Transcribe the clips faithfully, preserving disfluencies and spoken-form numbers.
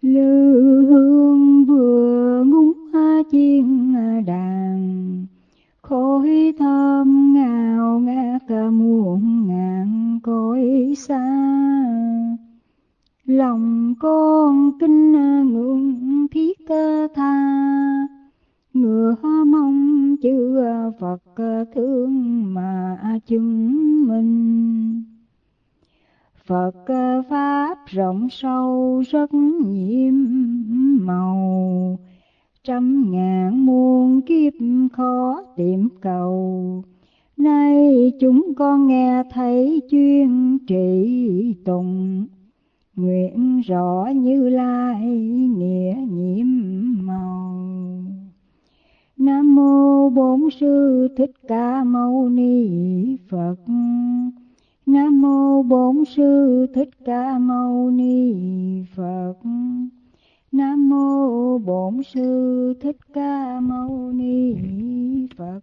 Lư hương vừa ngúng chiên đàn, khói thơm ngào ngát muôn ngàn cõi xa. Lòng con kinh ngưỡng thiết tha, ngựa mong chư Phật thương mà chứng minh. Phật Pháp rộng sâu rất nhiệm màu, trăm ngàn muôn kiếp khó tìm cầu. Nay chúng con nghe thấy chuyên trị tùng, nguyện rõ Như Lai nghĩa nhiệm màu. Nam mô Bổn Sư Thích Ca Mâu Ni Phật. Nam mô Bổn Sư Thích Ca Mâu Ni Phật. Nam mô Bổn Sư Thích Ca Mâu Ni Phật.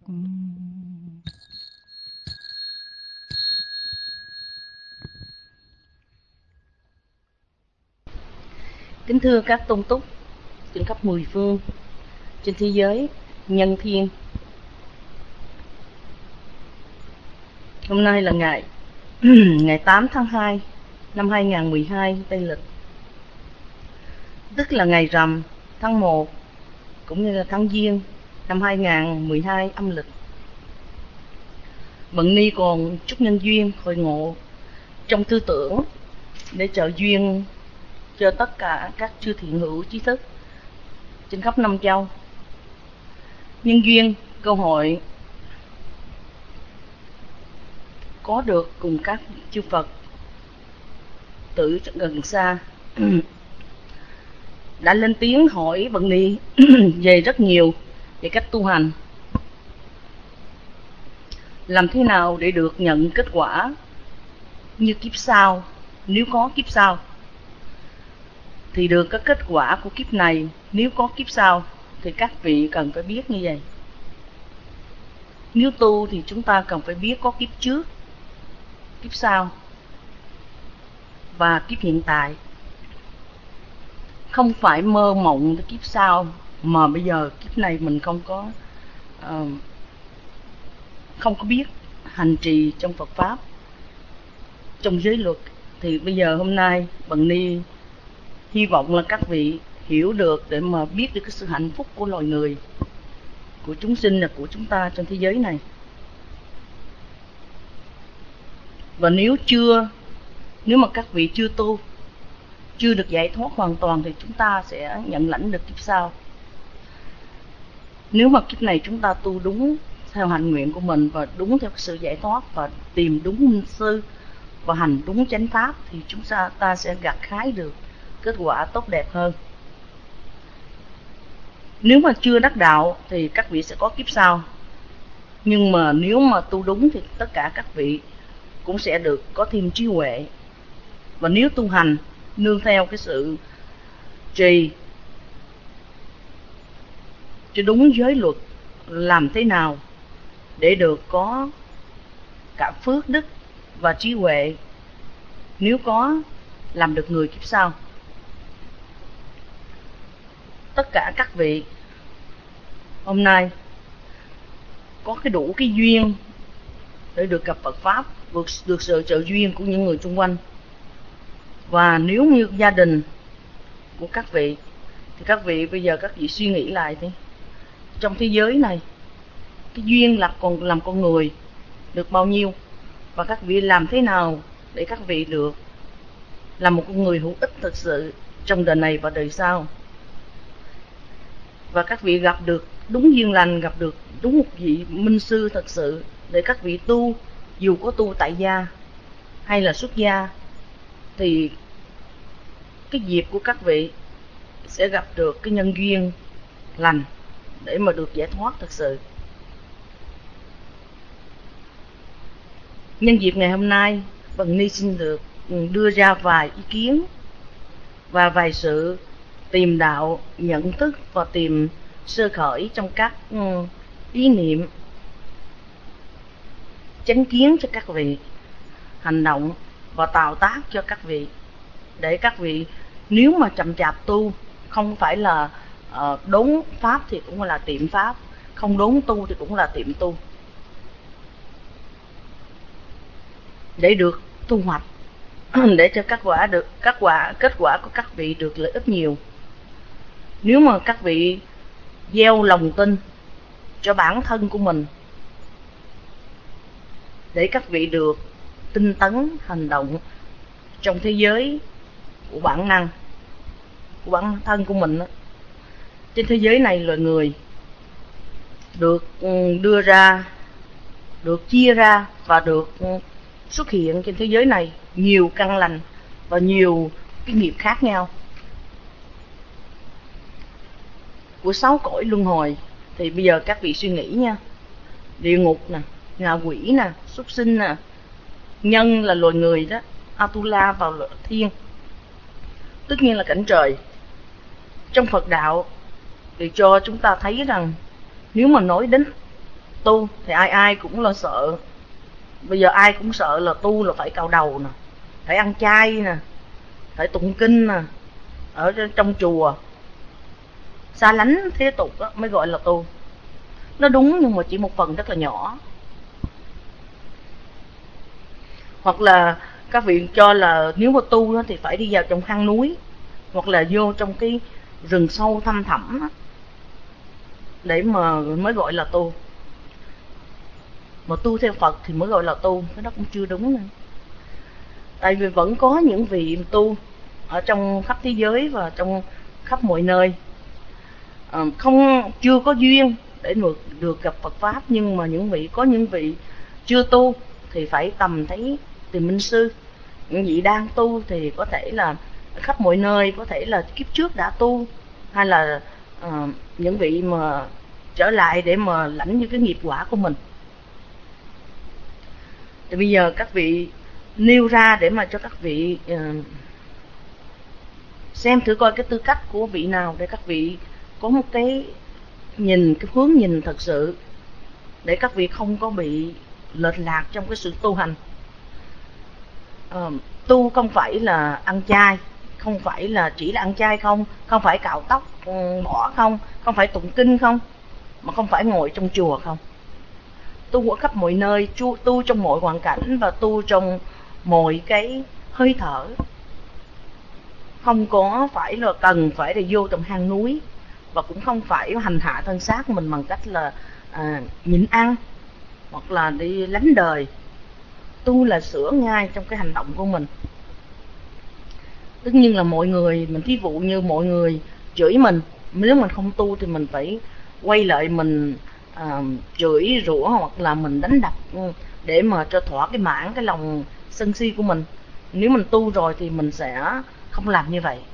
Kính thưa các tôn túc trên khắp mười phương trên thế giới nhân thiên. Hôm nay là ngày ngày tám tháng hai năm hai nghìn không trăm mười hai Tây lịch, tức là ngày rằm tháng một cũng như là tháng Giêng năm hai nghìn không trăm mười hai âm lịch. Bần ni còn chúc nhân duyên hội ngộ trong tư tưởng để trợ duyên cho tất cả các chư thiện hữu trí thức trên khắp năm châu. Nhân duyên cơ hội có được cùng các chư Phật tử gần xa đã lên tiếng hỏi bần ni về rất nhiều về cách tu hành, làm thế nào để được nhận kết quả như kiếp sau. Nếu có kiếp sau thì được các kết quả của kiếp này, nếu có kiếp sau thì các vị cần phải biết như vậy. Nếu tu thì chúng ta cần phải biết có kiếp trước, kiếp sau và kiếp hiện tại. Không phải mơ mộng tới kiếp sau mà bây giờ kiếp này mình không có uh, không có biết hành trì trong Phật Pháp, trong giới luật. Thì bây giờ hôm nay bần ni hy vọng là các vị hiểu được để mà biết được cái sự hạnh phúc của loài người, của chúng sinh và của chúng ta trên thế giới này. Và nếu chưa, nếu mà các vị chưa tu, chưa được giải thoát hoàn toàn thì chúng ta sẽ nhận lãnh được kiếp sau. Nếu mà kiếp này chúng ta tu đúng theo hạnh nguyện của mình và đúng theo sự giải thoát và tìm đúng minh sư và hành đúng chánh pháp thì chúng ta, ta sẽ gặt hái được kết quả tốt đẹp hơn. Nếu mà chưa đắc đạo thì các vị sẽ có kiếp sau. Nhưng mà nếu mà tu đúng thì tất cả các vị cũng sẽ được có thêm trí huệ. Và nếu tu hành nương theo cái sự trì cho đúng giới luật, làm thế nào để được có cả phước đức và trí huệ, nếu có làm được người kiếp sau. Tất cả các vị hôm nay có cái đủ cái duyên để được gặp Phật Pháp, được, được sự trợ duyên của những người xung quanh. Và nếu như gia đình của các vị thì các vị bây giờ các vị suy nghĩ lại đi, trong thế giới này cái duyên là còn làm con người được bao nhiêu, và các vị làm thế nào để các vị được là một con người hữu ích thực sự trong đời này và đời sau. Và các vị gặp được đúng duyên lành, gặp được đúng một vị minh sư thật sự để các vị tu, dù có tu tại gia hay là xuất gia, thì cái dịp của các vị sẽ gặp được cái nhân duyên lành để mà được giải thoát thật sự. Nhân dịp ngày hôm nay, bần ni xin được đưa ra vài ý kiến và vài sự tìm đạo, nhận thức và tìm sơ khởi trong các ý niệm, chánh kiến cho các vị, hành động và tạo tác cho các vị, để các vị Nếu mà chậm chạp tu, không phải là uh, đốn pháp thì cũng là tiệm pháp, không đốn tu thì cũng là tiệm tu. Để được thu hoạch, để cho các quả được các quả kết quả của các vị được lợi ích nhiều. Nếu mà các vị gieo lòng tin cho bản thân của mình, để các vị được tinh tấn hành động trong thế giới của bản năng, của bản thân của mình. Trên thế giới này, loài người được đưa ra, được chia ra và được xuất hiện trên thế giới này nhiều căn lành và nhiều cái nghiệp khác nhau của sáu cõi luân hồi. Thì bây giờ các vị suy nghĩ nha, địa ngục nè, ngạ quỷ nè, súc sinh nè, nhân là loài người đó, Atula vào thiên, tất nhiên là cảnh trời. Trong Phật đạo thì cho chúng ta thấy rằng nếu mà nói đến tu thì ai ai cũng lo sợ. Bây giờ ai cũng sợ là tu là phải cạo đầu nè, phải ăn chay nè, phải tụng kinh nè, ở trong chùa xa lánh thế tục đó, mới gọi là tu. Nó đúng nhưng mà chỉ một phần rất là nhỏ. Hoặc là các vị cho là nếu mà tu đó, thì phải đi vào trong hang núi, hoặc là vô trong cái rừng sâu thăm thẳm đó, để mà mới gọi là tu. Mà tu theo Phật thì mới gọi là tu, cái đó cũng chưa đúng nữa. Tại vì vẫn có những vị tu ở trong khắp thế giới và trong khắp mọi nơi, à, không chưa có duyên để được, được gặp Phật Pháp. Nhưng mà những vị có những vị chưa tu thì phải tầm thấy tìm minh sư. Những vị đang tu thì có thể là khắp mọi nơi, có thể là kiếp trước đã tu, hay là à, những vị mà trở lại để mà lãnh những cái nghiệp quả của mình. Thì bây giờ các vị nêu ra để mà cho các vị uh, xem thử coi cái tư cách của vị nào, để các vị có một cái nhìn, cái hướng nhìn thật sự, để các vị không có bị lệch lạc trong cái sự tu hành. Uh, tu không phải là ăn chay, không phải là chỉ là ăn chay không, không phải cạo tóc um, bỏ không, không phải tụng kinh không, mà không phải ngồi trong chùa không. Tu ở khắp mọi nơi, tu trong mọi hoàn cảnh và tu trong mọi cái hơi thở. Không có phải là cần phải là vô trong hang núi, và cũng không phải hành hạ thân xác mình bằng cách là à, nhịn ăn hoặc là đi lánh đời. Tu là sửa ngay trong cái hành động của mình. Tất nhiên là mọi người, mình thí dụ như mọi người chửi mình, nếu mình không tu thì mình phải quay lại mình à, chửi rủa hoặc là mình đánh đập để mà cho thỏa cái mãn cái lòng sân si của mình. Nếu mình tu rồi thì mình sẽ không làm như vậy.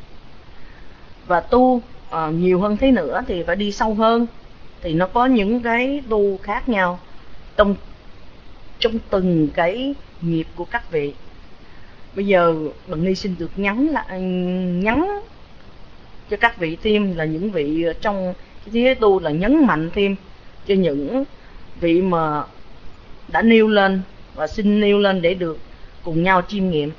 Và tu à, nhiều hơn thế nữa thì phải đi sâu hơn. Thì nó có những cái tu khác nhau trong, trong từng cái nghiệp của các vị. Bây giờ Bằng Ni xin được nhắn là nhắn cho các vị thêm là những vị trong cái thế tu là nhấn mạnh thêm cho những vị mà đã nêu lên và xin nêu lên để được cùng nhau chiêm nghiệm.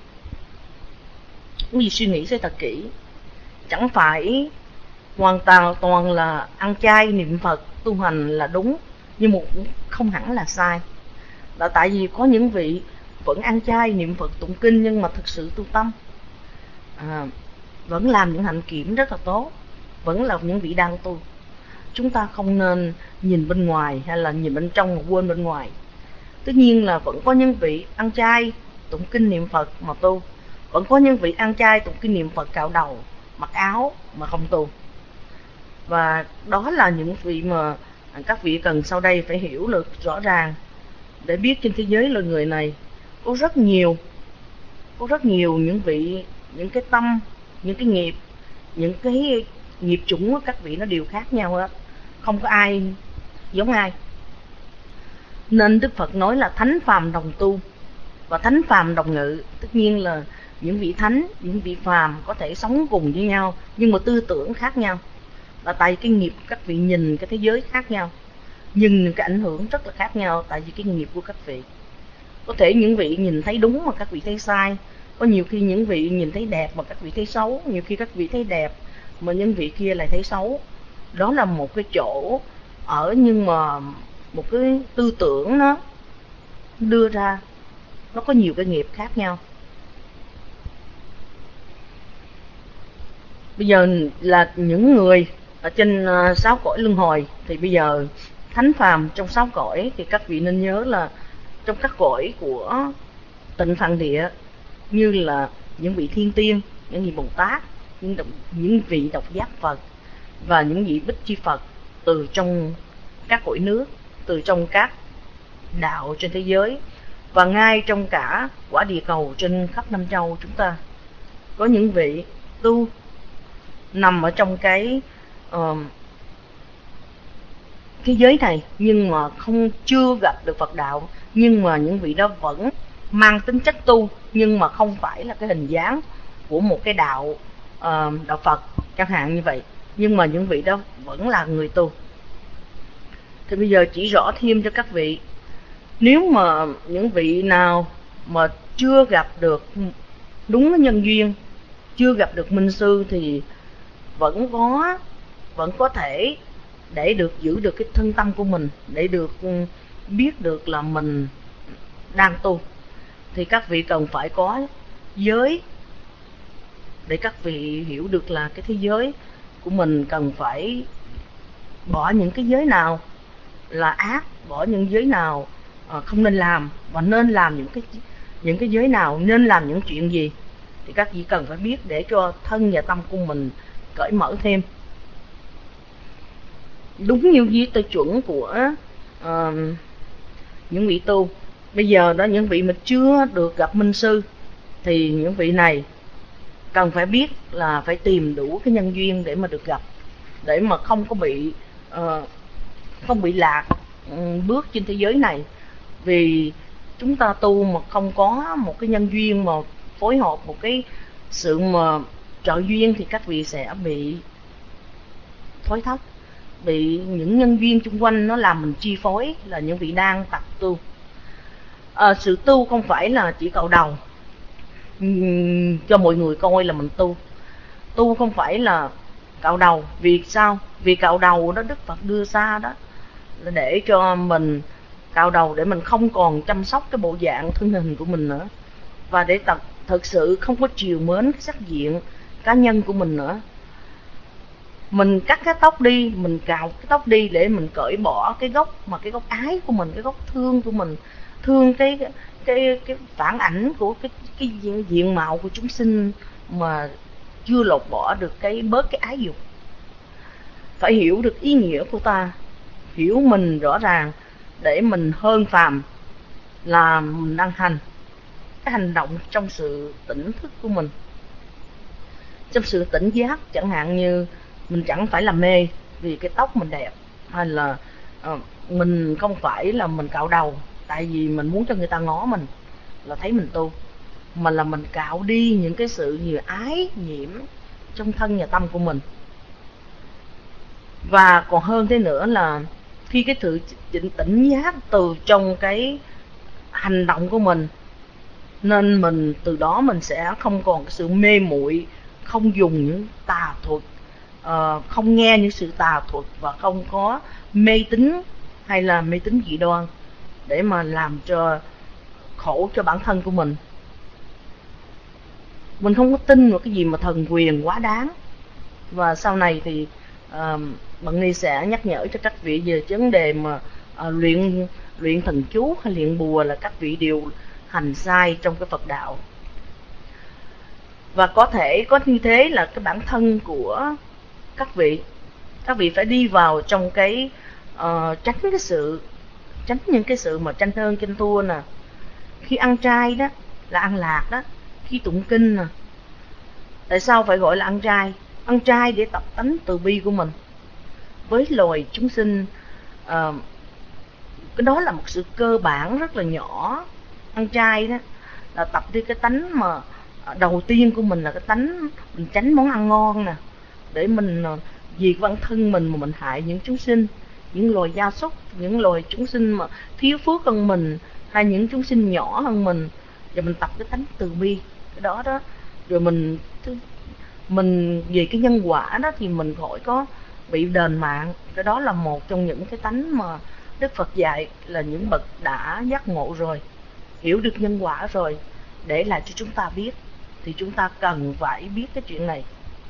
Cái gì suy nghĩ sẽ thật kỹ. Chẳng phải hoàn toàn toàn là ăn chay niệm Phật tu hành là đúng, nhưng một không hẳn là sai. Là tại vì có những vị vẫn ăn chay niệm Phật tụng kinh nhưng mà thực sự tu tâm, à, vẫn làm những hạnh kiểm rất là tốt, vẫn là những vị đang tu. Chúng ta không nên nhìn bên ngoài hay là nhìn bên trong mà quên bên ngoài. Tất nhiên là vẫn có những vị ăn chay tụng kinh niệm Phật mà tu, vẫn có những vị ăn chay tụng kinh niệm Phật cạo đầu mặc áo mà không tu. Và đó là những vị mà các vị cần sau đây phải hiểu được rõ ràng, để biết trên thế giới loài người này có rất nhiều, có rất nhiều những vị, những cái tâm, những cái nghiệp, những cái nghiệp chủng của các vị nó đều khác nhau hết, không có ai giống ai. Nên Đức Phật nói là thánh phàm đồng tu và thánh phàm đồng ngự. Tất nhiên là những vị thánh, những vị phàm có thể sống cùng với nhau, nhưng mà tư tưởng khác nhau. Là tại cái nghiệp các vị nhìn cái thế giới khác nhau, nhưng cái ảnh hưởng rất là khác nhau. Tại vì cái nghiệp của các vị, có thể những vị nhìn thấy đúng mà các vị thấy sai, Có nhiều khi những vị nhìn thấy đẹp mà các vị thấy xấu, nhiều khi các vị thấy đẹp mà những vị kia lại thấy xấu. Đó là một cái chỗ ở, nhưng mà một cái tư tưởng nó đưa ra, nó có nhiều cái nghiệp khác nhau. Bây giờ là những người ở trên uh, sáu cõi luân hồi, thì bây giờ thánh phàm trong sáu cõi thì các vị nên nhớ là trong các cõi của tịnh Phạn Địa, như là những vị thiên tiên, những vị Bồ Tát, những, những vị độc giác Phật và những vị Bích Chi Phật từ trong các cõi nước, từ trong các đạo trên thế giới, và ngay trong cả quả địa cầu trên khắp năm châu chúng ta, có những vị tu nằm ở trong cái uh, cái giới này nhưng mà không chưa gặp được Phật đạo, nhưng mà những vị đó vẫn mang tính chất tu, nhưng mà không phải là cái hình dáng của một cái đạo uh, đạo Phật chẳng hạn như vậy, nhưng mà những vị đó vẫn là người tu. Thì bây giờ chỉ rõ thêm cho các vị, nếu mà những vị nào mà chưa gặp được đúng nhân duyên, chưa gặp được minh sư, thì vẫn có vẫn có thể để được giữ được cái thân tâm của mình, để được biết được là mình đang tu, thì các vị cần phải có giới để các vị hiểu được là cái thế giới của mình cần phải bỏ những cái giới nào là ác, bỏ những giới nào không nên làm, và nên làm những cái những cái giới nào, nên làm những chuyện gì, thì các vị cần phải biết để cho thân và tâm của mình cởi mở thêm. Đúng như với tiêu chuẩn của uh, những vị tu. Bây giờ đó, những vị mà chưa được gặp minh sư thì những vị này cần phải biết là phải tìm đủ cái nhân duyên để mà được gặp, để mà không có bị uh, không bị lạc um, bước trên thế giới này. Vì chúng ta tu mà không có một cái nhân duyên mà phối hợp, một cái sự mà trợ duyên, thì các vị sẽ bị thối thất, bị những nhân duyên xung quanh nó làm mình chi phối, là những vị đang tập tu. À, sự tu không phải là chỉ cạo đầu uhm, cho mọi người coi là mình tu. Tu không phải là cạo đầu. Vì sao? Vì cạo đầu đó Đức Phật đưa ra đó là để cho mình cạo đầu, để mình không còn chăm sóc cái bộ dạng thân hình của mình nữa, và để tập thực sự không có chiều mến cái sắc diện cá nhân của mình nữa. Mình cắt cái tóc đi, mình cạo cái tóc đi để mình cởi bỏ cái gốc mà cái gốc ái của mình, cái gốc thương của mình, thương cái cái cái phản ảnh của cái cái diện, diện mạo của chúng sinh mà chưa lột bỏ được cái bớt cái ái dục. Phải hiểu được ý nghĩa của ta, hiểu mình rõ ràng để mình hơn phàm, là mình đang hành cái hành động trong sự tỉnh thức của mình, trong sự tỉnh giác. Chẳng hạn như mình chẳng phải là mê vì cái tóc mình đẹp, hay là uh, mình không phải là mình cạo đầu tại vì mình muốn cho người ta ngó mình là thấy mình tu, mà là mình cạo đi những cái sự như ái nhiễm trong thân và tâm của mình. Và còn hơn thế nữa là khi cái sự tỉnh giác từ trong cái hành động của mình, nên mình từ đó mình sẽ không còn cái sự mê muội, không dùng những tà thuật, uh, không nghe những sự tà thuật, và không có mê tín hay là mê tín dị đoan để mà làm cho khổ cho bản thân của mình. Mình không có tin vào cái gì mà thần quyền quá đáng. Và sau này thì uh, bạn Ni sẽ nhắc nhở cho các vị về vấn đề mà uh, luyện luyện thần chú hay luyện bùa, là các vị đều hành sai trong cái Phật đạo. Và có thể có như thế là cái bản thân của các vị, các vị phải đi vào trong cái uh, tránh cái sự tránh những cái sự mà tranh hơn tranh thua nè. Khi ăn trai đó là ăn lạc đó, khi tụng kinh nè. Tại sao phải gọi là ăn trai? Ăn trai để tập tánh từ bi của mình với loài chúng sinh. uh, Cái đó là một sự cơ bản rất là nhỏ. Ăn chay đó là tập đi cái tánh mà đầu tiên của mình, là cái tánh mình tránh món ăn ngon nè, để mình diệt bản thân mình mà mình hại những chúng sinh, những loài gia súc, những loài chúng sinh mà thiếu phước hơn mình, hay những chúng sinh nhỏ hơn mình, và mình tập cái tánh từ bi, cái đó đó. Rồi mình mình về cái nhân quả đó thì mình khỏi có bị đền mạng. Cái đó là một trong những cái tánh mà Đức Phật dạy, là những bậc đã giác ngộ rồi, hiểu được nhân quả rồi, để lại cho chúng ta biết. Thì chúng ta cần phải biết cái chuyện này.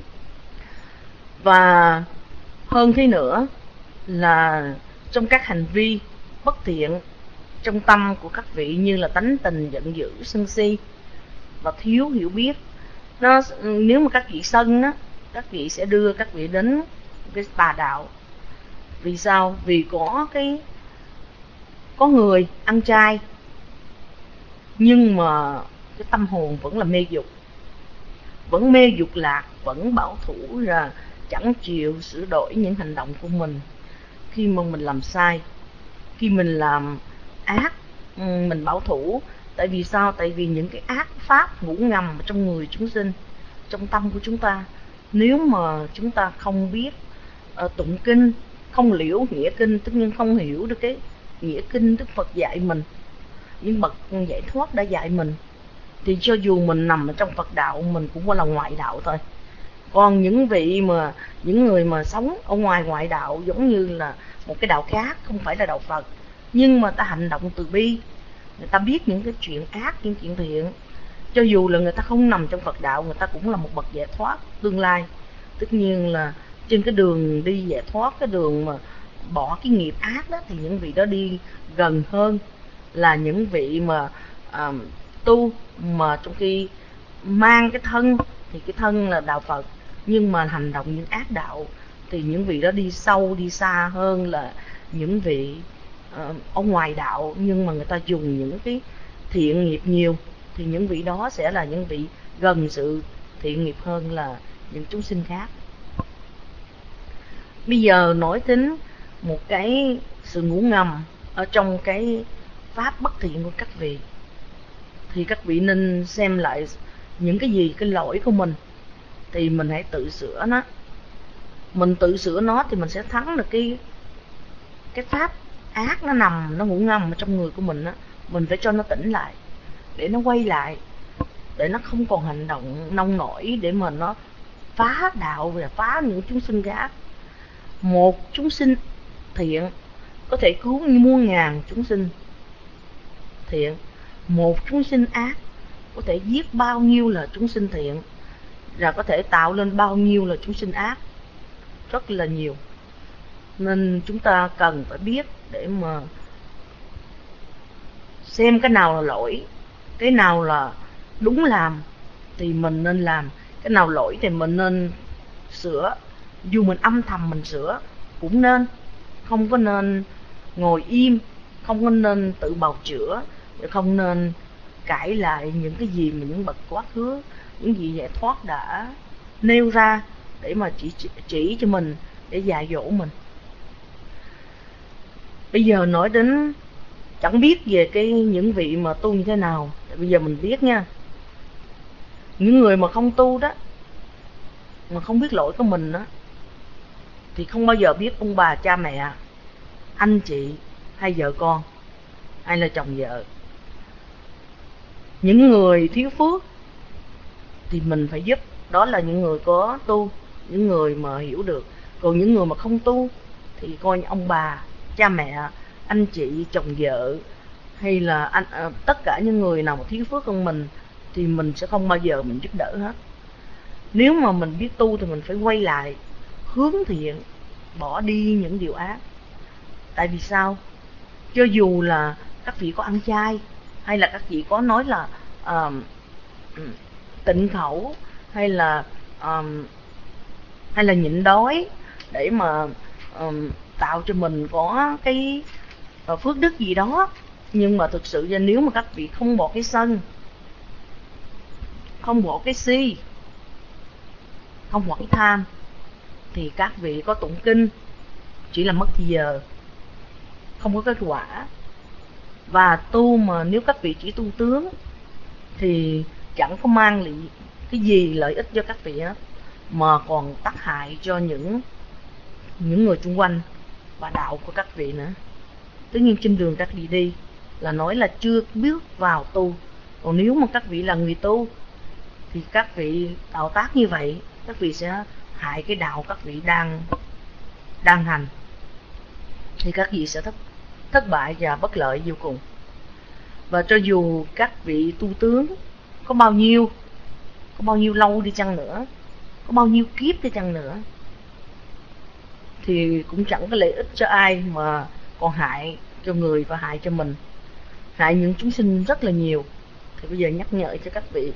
Và hơn thế nữa là trong các hành vi bất thiện trong tâm của các vị, như là tánh tình giận dữ, sân si và thiếu hiểu biết, nó nếu mà các vị sân đó, các vị sẽ đưa các vị đến cái tà đạo. Vì sao? Vì có cái có người ăn chay nhưng mà cái tâm hồn vẫn là mê dục, vẫn mê dục lạc, vẫn bảo thủ là chẳng chịu sửa đổi những hành động của mình. Khi mà mình làm sai, khi mình làm ác, mình bảo thủ. Tại vì sao? Tại vì những cái ác pháp ngủ ngầm trong người chúng sinh, trong tâm của chúng ta. Nếu mà chúng ta không biết uh, tụng kinh, không liễu nghĩa kinh, tất nhiên không hiểu được cái nghĩa kinh Đức Phật dạy mình, những bậc giải thoát đã dạy mình, thì cho dù mình nằm ở trong Phật đạo, mình cũng là ngoại đạo thôi. Còn những vị mà những người mà sống ở ngoài ngoại đạo, giống như là một cái đạo khác, không phải là đạo Phật, nhưng mà ta hành động từ bi, người ta biết những cái chuyện ác, những chuyện thiện, cho dù là người ta không nằm trong Phật đạo, người ta cũng là một bậc giải thoát tương lai. Tất nhiên là trên cái đường đi giải thoát, cái đường mà bỏ cái nghiệp ác đó, thì những vị đó đi gần hơn là những vị mà uh, tu mà trong khi mang cái thân, thì cái thân là đạo Phật, nhưng mà hành động những ác đạo, thì những vị đó đi sâu, đi xa hơn là những vị uh, ở ngoài đạo, nhưng mà người ta dùng những cái thiện nghiệp nhiều, thì những vị đó sẽ là những vị gần sự thiện nghiệp hơn là những chúng sinh khác. Bây giờ nói đến một cái sự ngủ ngầm ở trong cái pháp bất thiện của các vị, thì các vị nên xem lại những cái gì cái lỗi của mình, thì mình hãy tự sửa nó. Mình tự sửa nó thì mình sẽ thắng được cái cái pháp ác nó nằm, nó ngủ ngầm ở trong người của mình á. Mình phải cho nó tỉnh lại, để nó quay lại, để nó không còn hành động nông nổi, để mà nó phá đạo và phá những chúng sinh khác. Một chúng sinh thiện có thể cứu muôn ngàn chúng sinh thiện. Một chúng sinh ác có thể giết bao nhiêu là chúng sinh thiện, và có thể tạo lên bao nhiêu là chúng sinh ác, rất là nhiều. Nên chúng ta cần phải biết để mà xem cái nào là lỗi, cái nào là đúng làm thì mình nên làm, cái nào lỗi thì mình nên sửa. Dù mình âm thầm mình sửa cũng nên, không có nên ngồi im, không có nên tự bào chữa, không nên cãi lại những cái gì mà những bậc quá khứ, những gì giải thoát đã nêu ra để mà chỉ, chỉ, chỉ cho mình, để dạy dỗ mình. Bây giờ nói đến chẳng biết về cái những vị mà tu như thế nào. Bây giờ mình biết nha, những người mà không tu đó, mà không biết lỗi của mình đó, thì không bao giờ biết ông bà cha mẹ, anh chị, hay vợ con, hay là chồng vợ. Những người thiếu phước thì mình phải giúp, đó là những người có tu, những người mà hiểu được. Còn những người mà không tu thì coi ông bà, cha mẹ, anh chị, chồng vợ, hay là anh, à, tất cả những người nào mà thiếu phước hơn mình thì mình sẽ không bao giờ mình giúp đỡ hết. Nếu mà mình biết tu thì mình phải quay lại, hướng thiện, bỏ đi những điều ác. Tại vì sao? Cho dù là các vị có ăn chay, hay là các vị có nói là uh, tịnh khẩu, hay là uh, hay là nhịn đói, để mà uh, tạo cho mình có cái uh, phước đức gì đó, nhưng mà thực sự ra nếu mà các vị không bỏ cái sân, không bỏ cái si, không bỏ cái tham, thì các vị có tụng kinh chỉ là mất thì giờ, không có kết quả. Và tu mà nếu các vị chỉ tu tướng thì chẳng có mang lại cái gì lợi ích cho các vị hết, mà còn tác hại cho những những người xung quanh và đạo của các vị nữa. Tất nhiên trên đường các vị đi là nói là chưa bước vào tu. Còn nếu mà các vị là người tu thì các vị tạo tác như vậy, các vị sẽ hại cái đạo các vị đang đang hành, thì các vị sẽ thất thất bại và bất lợi vô cùng. Và cho dù các vị tu tướng có bao nhiêu có bao nhiêu lâu đi chăng nữa, có bao nhiêu kiếp đi chăng nữa, thì cũng chẳng có lợi ích cho ai, mà còn hại cho người và hại cho mình, hại những chúng sinh rất là nhiều. Thì bây giờ nhắc nhở cho các vị,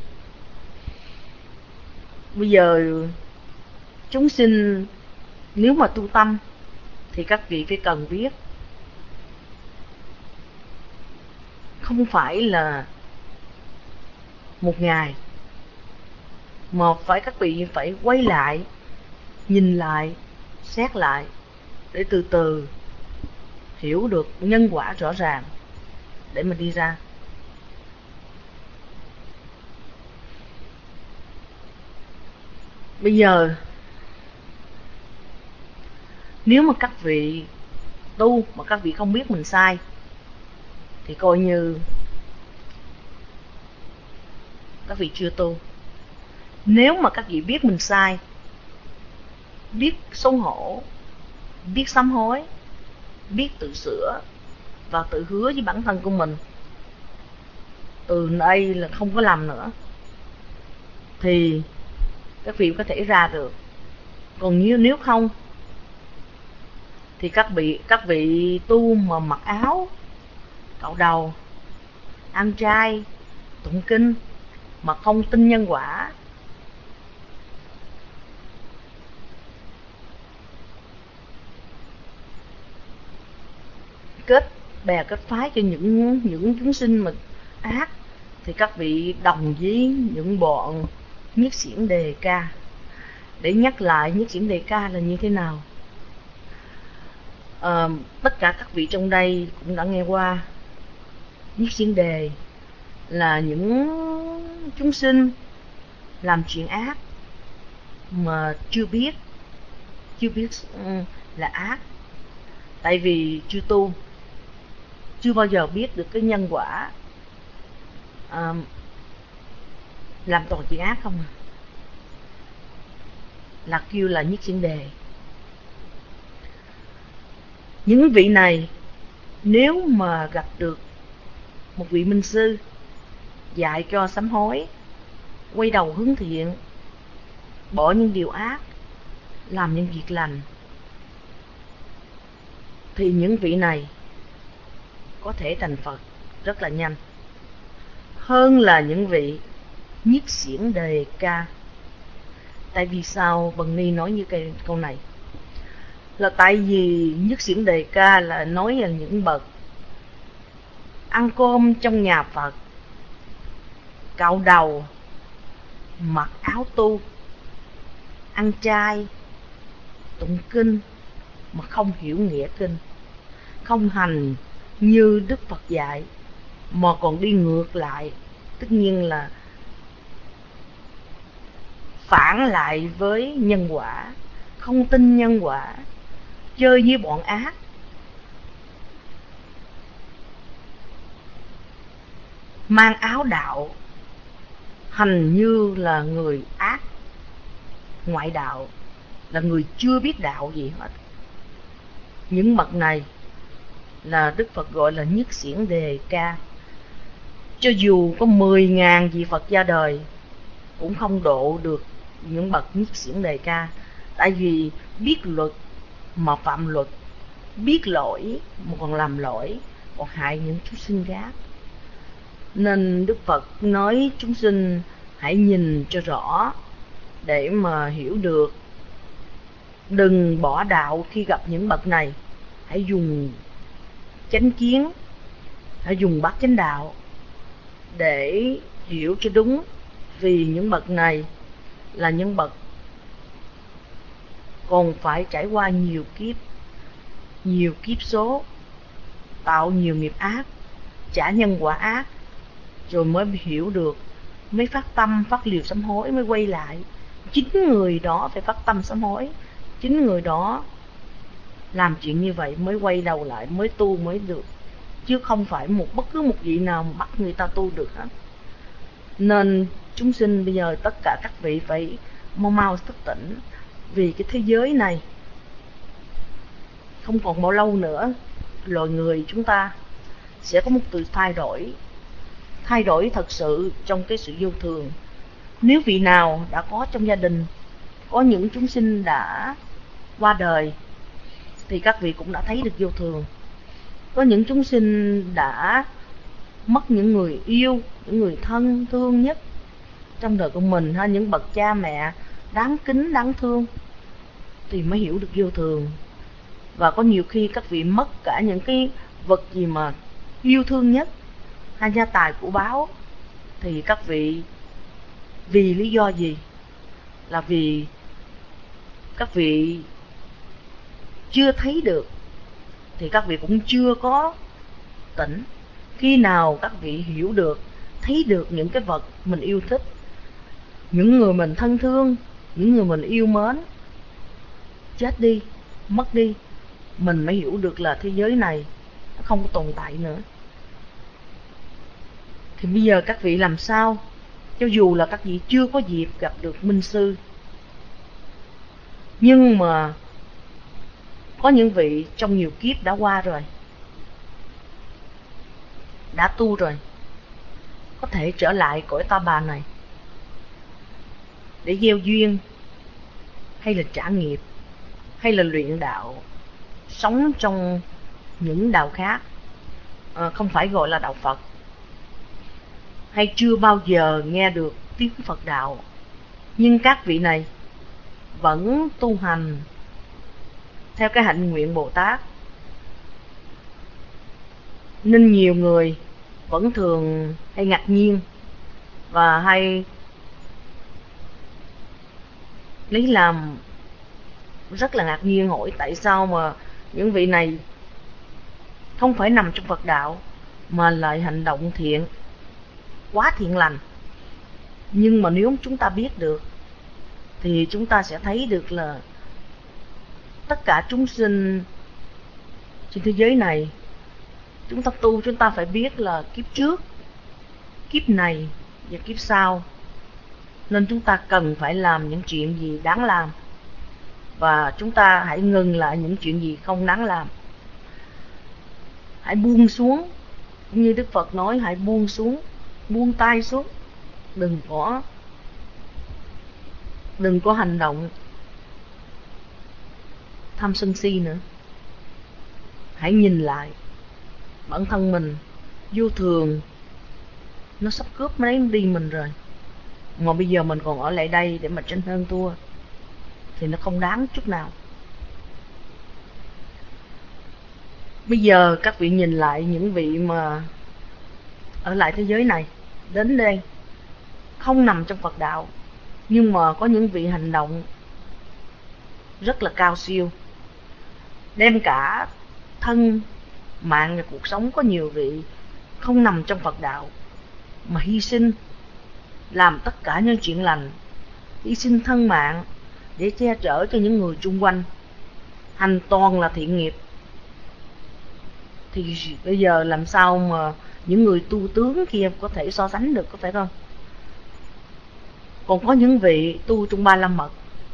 bây giờ chúng sinh nếu mà tu tâm thì các vị phải cần biết, không phải là một ngày, mà phải các vị phải quay lại, nhìn lại, xét lại, để từ từ hiểu được nhân quả rõ ràng để mà đi ra. Bây giờ nếu mà các vị tu mà các vị không biết mình sai thì coi như các vị chưa tu. Nếu mà các vị biết mình sai, biết xấu hổ, biết sám hối, biết tự sửa và tự hứa với bản thân của mình từ nay là không có làm nữa, thì các vị có thể ra được. Còn như nếu không thì các vị các vị tu mà mặc áo, cạo đầu, ăn chay, tụng kinh mà không tin nhân quả, kết bè kết phái cho những những chúng sinh mà ác, thì các vị đồng với những bọn Nhất Xiển Đề Ca. Để nhắc lại Nhất Xiển Đề Ca là như thế nào, à, tất cả các vị trong đây cũng đã nghe qua. Nhất Xiển Đề là những chúng sinh làm chuyện ác mà chưa biết, chưa biết là ác, tại vì chưa tu, chưa bao giờ biết được cái nhân quả, à, làm toàn chuyện ác không à, là kêu là Nhất Xiển Đề. Những vị này nếu mà gặp được một vị minh sư dạy cho sám hối, quay đầu hướng thiện, bỏ những điều ác, làm những việc lành, thì những vị này có thể thành Phật rất là nhanh, hơn là những vị Nhất Xiển Đề Ca. Tại vì sao Bần Ni nói như cái câu này? Là tại vì Nhất Xiển Đề Ca là nói là những bậc ăn cơm trong nhà Phật, cạo đầu, mặc áo tu, ăn chay, tụng kinh mà không hiểu nghĩa kinh, không hành như Đức Phật dạy, mà còn đi ngược lại, tất nhiên là phản lại với nhân quả, không tin nhân quả, chơi với bọn ác. Mang áo đạo, hành như là người ác, ngoại đạo, là người chưa biết đạo gì hết. Những bậc này là Đức Phật gọi là Nhất Xiển Đề Ca. Cho dù có mười ngàn vị Phật ra đời cũng không độ được những bậc Nhất Xiển Đề Ca. Tại vì biết luật mà phạm luật, biết lỗi mà còn làm lỗi, còn hại những chúng sinh khác. Nên Đức Phật nói chúng sinh hãy nhìn cho rõ để mà hiểu được. Đừng bỏ đạo khi gặp những bậc này. Hãy dùng chánh kiến, hãy dùng bát chánh đạo để hiểu cho đúng. Vì những bậc này là những bậc còn phải trải qua nhiều kiếp, nhiều kiếp số, tạo nhiều nghiệp ác, trả nhân quả ác, rồi mới hiểu được, mới phát tâm, phát liều sám hối, mới quay lại. Chính người đó phải phát tâm sám hối, chính người đó làm chuyện như vậy mới quay đầu lại, mới tu mới được, chứ không phải một bất cứ một vị nào mà bắt người ta tu được hết. Nên chúng sinh bây giờ tất cả các vị phải mau mau thức tỉnh, vì cái thế giới này không còn bao lâu nữa loài người chúng ta sẽ có một sự thay đổi, thay đổi thật sự trong cái sự vô thường. Nếu vị nào đã có trong gia đình có những chúng sinh đã qua đời thì các vị cũng đã thấy được vô thường. Có những chúng sinh đã mất những người yêu, những người thân thương nhất trong đời của mình, hay những bậc cha mẹ đáng kính, đáng thương, thì mới hiểu được vô thường. Và có nhiều khi các vị mất cả những cái vật gì mà yêu thương nhất, hay gia tài của báo, thì các vị vì lý do gì? Là vì các vị chưa thấy được, thì các vị cũng chưa có tỉnh. Khi nào các vị hiểu được, thấy được những cái vật mình yêu thích, những người mình thân thương, những người mình yêu mến chết đi, mất đi, mình mới hiểu được là thế giới này nó không có tồn tại nữa. Thì bây giờ các vị làm sao? Cho dù là các vị chưa có dịp gặp được Minh Sư, nhưng mà có những vị trong nhiều kiếp đã qua rồi, đã tu rồi, có thể trở lại cõi ta bà này để gieo duyên, hay là trả nghiệp, hay là luyện đạo, sống trong những đạo khác, à, không phải gọi là đạo Phật, hay chưa bao giờ nghe được tiếng Phật đạo, nhưng các vị này vẫn tu hành theo cái hạnh nguyện Bồ Tát, nên nhiều người vẫn thường hay ngạc nhiên và hay lấy làm rất là ngạc nhiên, hỏi tại sao mà những vị này không phải nằm trong Phật đạo mà lại hành động thiện, quá thiện lành. Nhưng mà nếu chúng ta biết được thì chúng ta sẽ thấy được là tất cả chúng sinh trên thế giới này, chúng ta tu, chúng ta phải biết là kiếp trước, kiếp này và kiếp sau, nên chúng ta cần phải làm những chuyện gì đáng làm, và chúng ta hãy ngừng lại những chuyện gì không đáng làm. Hãy buông xuống, như Đức Phật nói, hãy buông xuống, buông tay xuống, đừng có đừng có hành động tham sân si nữa. Hãy nhìn lại bản thân mình, vô thường nó sắp cướp lấy đi mình rồi, mà bây giờ mình còn ở lại đây để mà tranh hơn thua thì nó không đáng chút nào. Bây giờ các vị nhìn lại những vị mà ở lại thế giới này, đến đây không nằm trong Phật đạo, nhưng mà có những vị hành động rất là cao siêu, đem cả thân mạng và cuộc sống. Có nhiều vị không nằm trong Phật đạo mà hy sinh, làm tất cả những chuyện lành, hy sinh thân mạng để che chở cho những người chung quanh, hành toàn là thiện nghiệp. Thì bây giờ làm sao mà những người tu tướng kia có thể so sánh được, có phải không? Còn có những vị tu trong ba la mật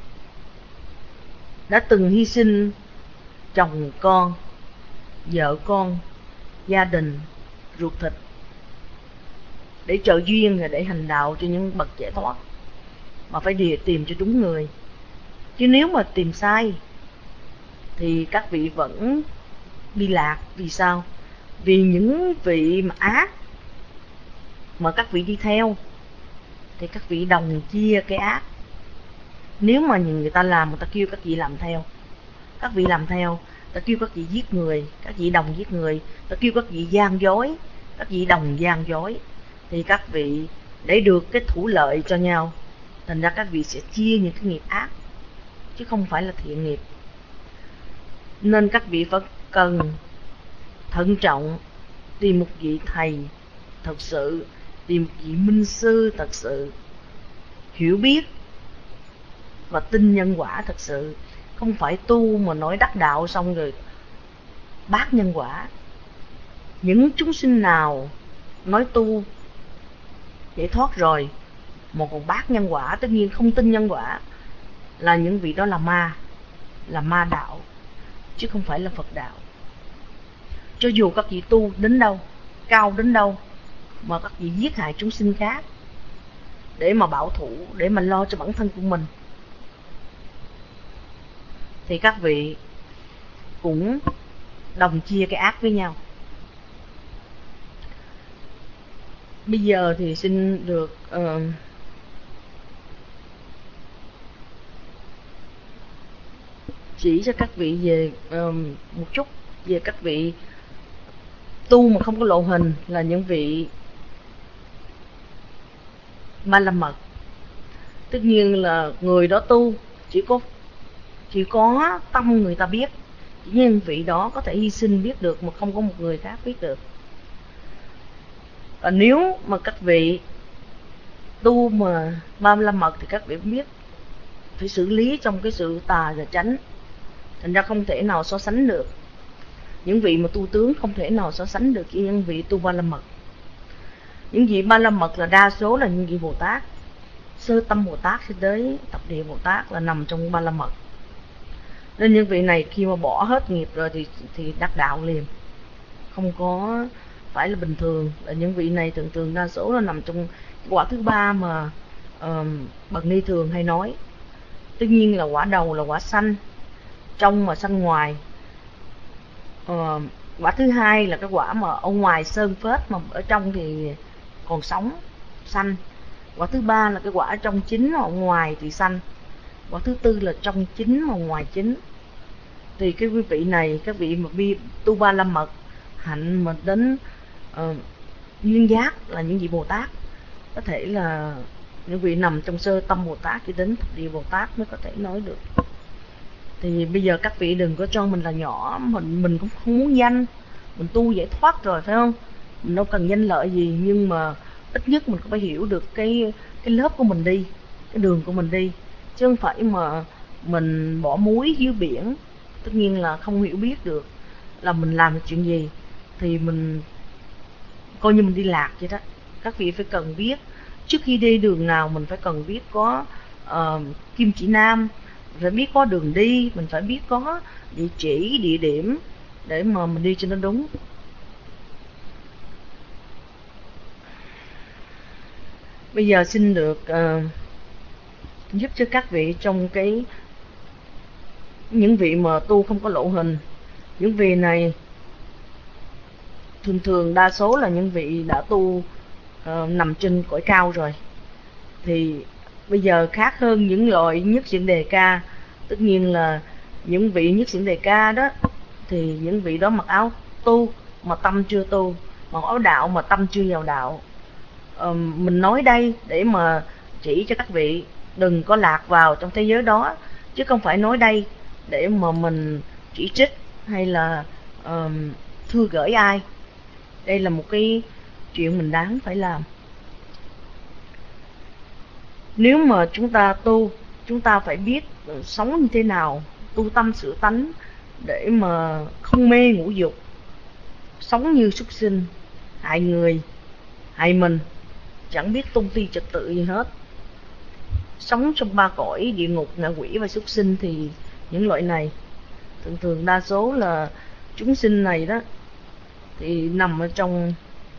đã từng hy sinh chồng con, vợ con, gia đình, ruột thịt để trợ duyên và để hành đạo cho những bậc giải thoát, mà phải đi tìm cho đúng người. Chứ nếu mà tìm sai thì các vị vẫn đi lạc. Vì sao? Vì những vị mà ác mà các vị đi theo thì các vị đồng chia cái ác. Nếu mà người ta làm, người ta kêu các vị làm theo, các vị làm theo, ta kêu các vị giết người, các vị đồng giết người, ta kêu các vị gian dối, các vị đồng gian dối, thì các vị để được cái thủ lợi cho nhau, thành ra các vị sẽ chia những cái nghiệp ác, chứ không phải là thiện nghiệp. Nên các vị phải cần thận trọng, tìm một vị thầy thật sự, tìm một vị minh sư thật sự, hiểu biết và tin nhân quả thật sự. Không phải tu mà nói đắc đạo xong rồi bác nhân quả. Những chúng sinh nào nói tu giải thoát rồi một còn bác nhân quả, tất nhiên không tin nhân quả, là những vị đó là ma, là ma đạo, chứ không phải là Phật đạo. Cho dù các vị tu đến đâu, cao đến đâu, mà các vị giết hại chúng sinh khác để mà bảo thủ, để mà lo cho bản thân của mình, thì các vị cũng đồng chia cái ác với nhau. Bây giờ thì xin được uh, chỉ cho các vị về uh, một chút về các vị tu mà không có lộ hình, là những vị Ma La Mật. Tất nhiên là người đó tu chỉ có chỉ có tâm người ta biết, chỉ những vị đó có thể hy sinh biết được, mà không có một người khác biết được. Và nếu mà các vị tu mà Ma La Mật thì các vị biết phải xử lý trong cái sự tà và chánh, thành ra không thể nào so sánh được. Những vị mà tu tướng không thể nào so sánh được với những vị tu Ba La Mật. Những vị Ba La Mật là đa số là những vị Bồ Tát, sơ tâm Bồ Tát cho tới tập địa Bồ Tát là nằm trong Ba La Mật. Nên những vị này khi mà bỏ hết nghiệp rồi thì thì đắc đạo liền, không có phải là bình thường. Là những vị này thường thường đa số là nằm trong quả thứ ba mà uh, Bậc Ni thường hay nói. Tất nhiên là quả đầu là quả xanh, trong mà xanh ngoài. Uh, quả thứ hai là cái quả mà ở ngoài sơn phết mà ở trong thì còn sống xanh. Quả thứ ba là cái quả trong chín mà ở ngoài thì xanh. Quả thứ tư là trong chín mà ngoài chín. Thì cái quý vị này, các vị mà bi tu Ba La Mật hạnh mà đến uh, duyên giác là những vị Bồ Tát, có thể là những vị nằm trong sơ tâm Bồ Tát cho đến thập địa Bồ Tát mới có thể nói được. Thì bây giờ các vị đừng có cho mình là nhỏ, mình mình cũng không muốn danh, mình tu giải thoát rồi phải không, mình đâu cần danh lợi gì, nhưng mà ít nhất mình cũng phải hiểu được cái cái lớp của mình đi, cái đường của mình đi, chứ không phải mà mình bỏ muối dưới biển. Tất nhiên là không hiểu biết được là mình làm được chuyện gì thì mình coi như mình đi lạc vậy đó. Các vị phải cần biết trước khi đi đường nào, mình phải cần biết có uh, kim chỉ nam, phải biết có đường đi, mình phải biết có địa chỉ, địa điểm để mà mình đi cho nó đúng. Bây giờ xin được uh, giúp cho các vị trong cái những vị mà tu không có lộ hình. Những vị này thường thường đa số là những vị đã tu uh, nằm trên cõi cao rồi. Thì bây giờ khác hơn những loại nhất xiển đề ca. Tất nhiên là những vị nhất xiển đề ca đó thì những vị đó mặc áo tu mà tâm chưa tu, mặc áo đạo mà tâm chưa vào đạo. uh, Mình nói đây để mà chỉ cho các vị đừng có lạc vào trong thế giới đó, chứ không phải nói đây để mà mình chỉ trích hay là uh, thưa gửi ai. Đây là một cái chuyện mình đáng phải làm. Nếu mà chúng ta tu, chúng ta phải biết sống như thế nào, tu tâm sửa tánh để mà không mê ngũ dục, sống như súc sinh, hại người, hại mình, chẳng biết tôn ti trật tự gì hết. Sống trong ba cõi địa ngục, ngạ quỷ và súc sinh thì những loại này thường thường đa số là chúng sinh này đó thì nằm ở trong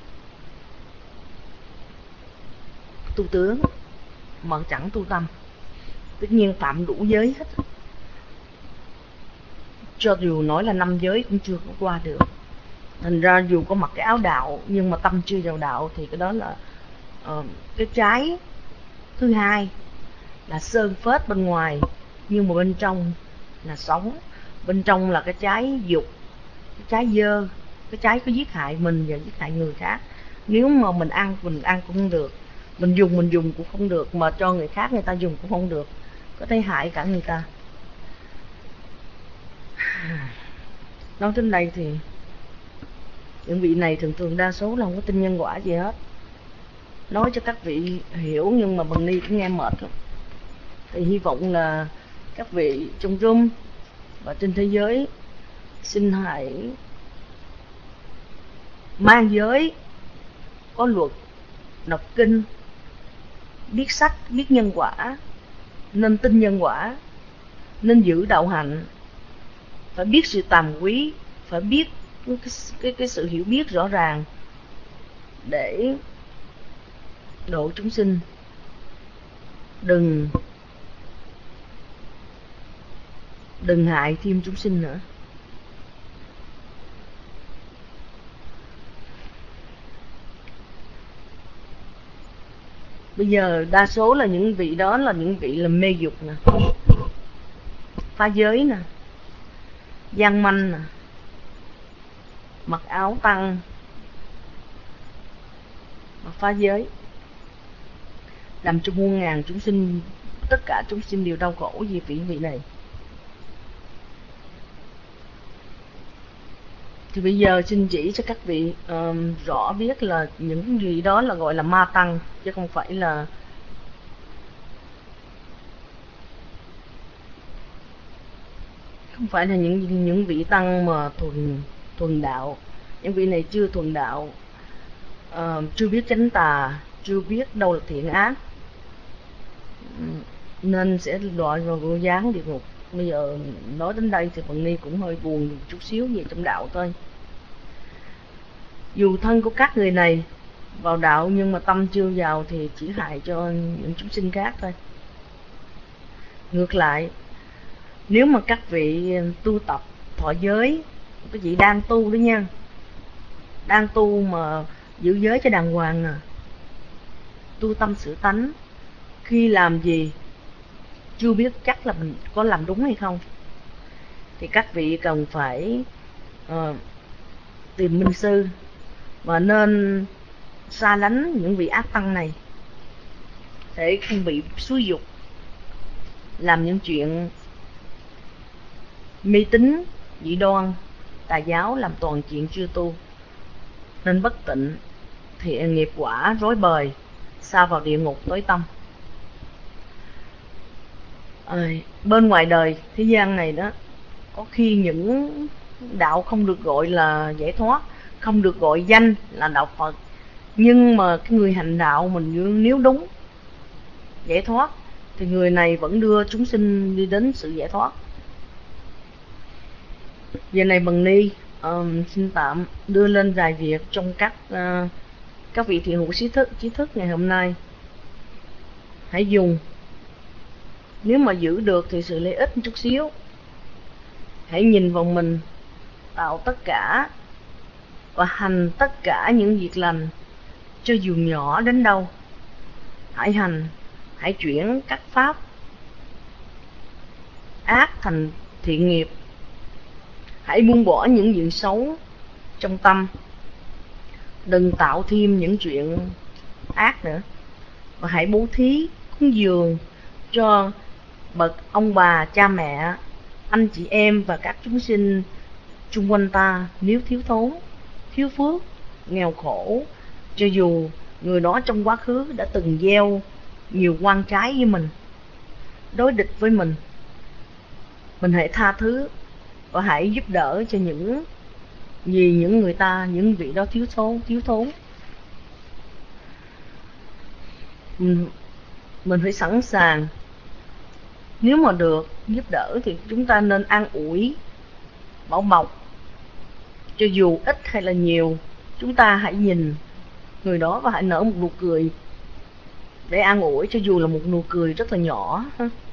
tu tướng mà chẳng tu tâm. Tất nhiên phạm đủ giới hết, cho dù nói là năm giới cũng chưa có qua được. Thành ra dù có mặc cái áo đạo nhưng mà tâm chưa vào đạo thì cái đó là uh, cái trái thứ hai, là sơn phết bên ngoài nhưng mà bên trong là sống. Bên trong là cái trái dục, cái trái dơ, cái trái có giết hại mình và giết hại người khác. Nếu mà mình ăn, mình ăn cũng không được, mình dùng mình dùng cũng không được, mà cho người khác người ta dùng cũng không được, có thể hại cả người ta. Nói đến đây thì những vị này thường thường đa số là không có tin nhân quả gì hết. Nói cho các vị hiểu nhưng mà Bằng Ni cũng nghe mệt lắm. Thì hy vọng là các vị trong room và trên thế giới xin hãy mang giới, có luật, đọc kinh biết sách, biết nhân quả, nên tin nhân quả, nên giữ đạo hạnh, phải biết sự tàm quý, phải biết cái, cái, cái sự hiểu biết rõ ràng để độ chúng sinh. Đừng Đừng hại thêm chúng sinh nữa. Bây giờ đa số là những vị đó là những vị là mê dục nè, phá giới nè, gian manh nè, mặc áo tăng mà phá giới, làm cho muôn ngàn chúng sinh, tất cả chúng sinh đều đau khổ vì vị vị này. Thì bây giờ xin chỉ cho các vị uh, rõ biết là những gì đó là gọi là ma tăng, chứ không phải là không phải là những những vị tăng mà thuần thuần đạo. Những vị này chưa thuần đạo, uh, chưa biết chánh tà, chưa biết đâu là thiện ác, nên sẽ đọa vào vô gián địa ngục. Bây giờ nói đến đây thì Phần Ni cũng hơi buồn một chút xíu về trong đạo thôi. Dù thân của các người này vào đạo nhưng mà tâm chưa vào thì chỉ hại cho những chúng sinh khác thôi. Ngược lại, nếu mà các vị tu tập thọ giới, các vị đang tu đó nha, đang tu mà giữ giới cho đàng hoàng à, tu tâm sự tánh, khi làm gì chưa biết chắc là mình có làm đúng hay không, thì các vị cần phải uh, tìm minh sư, và nên xa lánh những vị ác tăng này để không bị xúi dục làm những chuyện mê tín dị đoan, tà giáo, làm toàn chuyện chưa tu, nên bất tịnh, thiện nghiệp quả rối bời, sa vào địa ngục tối tăm. À, bên ngoài đời thế gian này đó, có khi những đạo không được gọi là giải thoát, không được gọi danh là đạo Phật, nhưng mà cái người hành đạo mình nếu đúng giải thoát thì người này vẫn đưa chúng sinh đi đến sự giải thoát. Giờ này Bằng Ni um, xin tạm đưa lên vài việc trong các uh, các vị thiện hữu trí thức trí thức ngày hôm nay. Hãy dùng, nếu mà giữ được thì sự lợi ích một chút xíu. Hãy nhìn vào mình, tạo tất cả và hành tất cả những việc lành, cho dù nhỏ đến đâu. Hãy hành, hãy chuyển các pháp ác thành thiện nghiệp. Hãy buông bỏ những chuyện xấu trong tâm, đừng tạo thêm những chuyện ác nữa. Và hãy bố thí cúng dường cho bậc ông bà, cha mẹ, anh chị em và các chúng sinh chung quanh ta nếu thiếu thốn, thiếu phước, nghèo khổ, cho dù người đó trong quá khứ đã từng gieo nhiều oan trái với mình, đối địch với mình. Mình hãy tha thứ và hãy giúp đỡ cho những vì những người ta, những vị đó thiếu thốn, thiếu thốn. Mình, mình phải sẵn sàng, nếu mà được giúp đỡ thì chúng ta nên an ủi, bảo bọc, cho dù ít hay là nhiều. Chúng ta hãy nhìn người đó và hãy nở một nụ cười để an ủi, cho dù là một nụ cười rất là nhỏ,